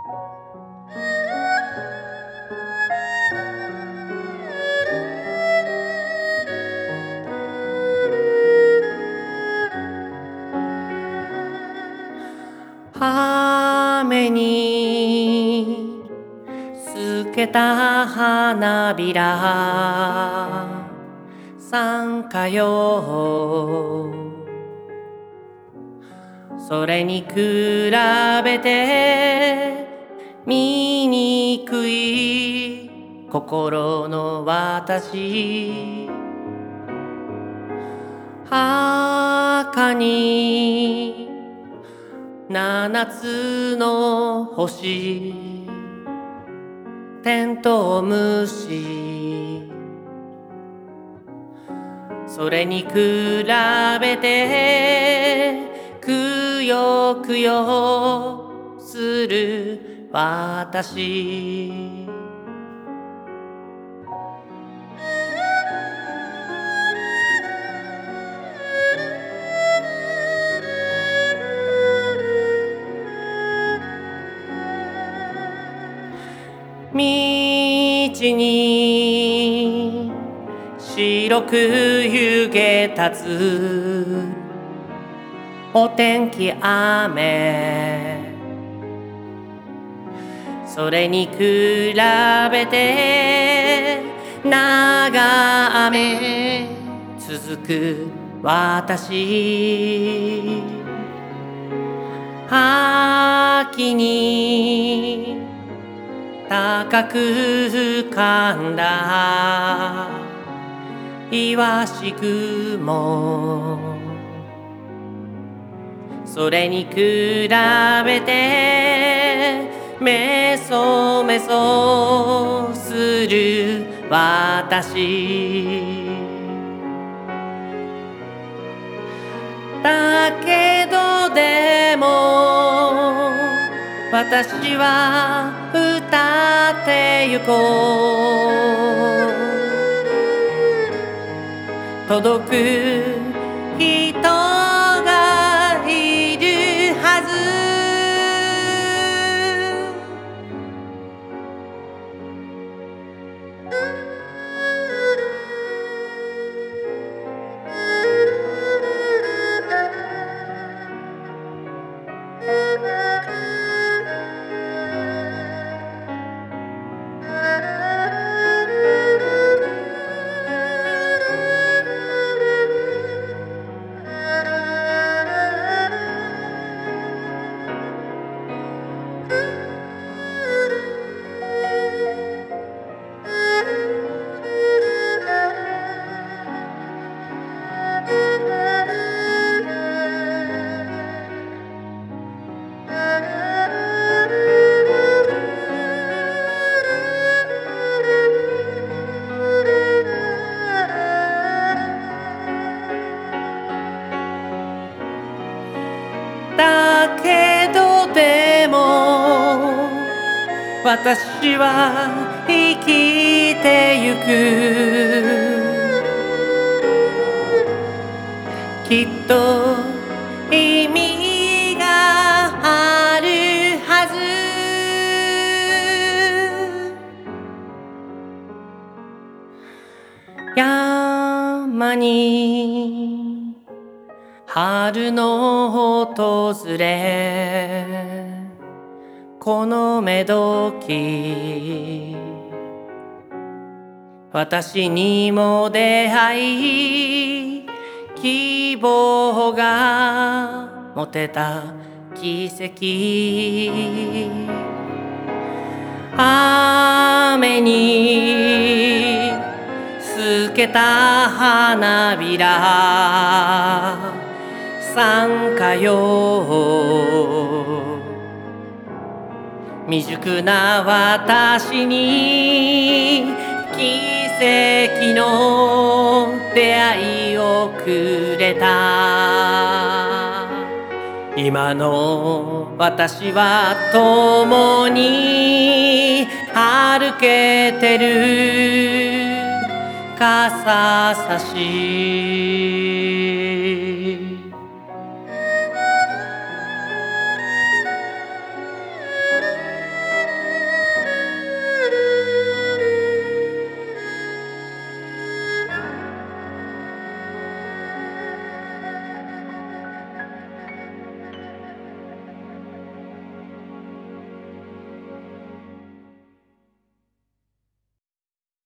雨に透けた花びら参加よ。それに比べて醜い心の私、墓に七つの星、テントウムシ、それに比べてくよくよする私、道に白く湯気立つお天気雨、それに比べて長雨続く私、秋に高く浮かんだイワシ雲、それに比べてメソメソする私、だけどでも私は歌ってゆこう、届く人がいるはず、だけどでも私は生きてゆく、きっと意味があるはず、山に春の訪れ、このめどき私にも出会い、希望が持てた奇跡、雨に透けた花びら参加よ、未熟な私に奇跡の出会いをくれた、今の私は共に歩けてる傘差し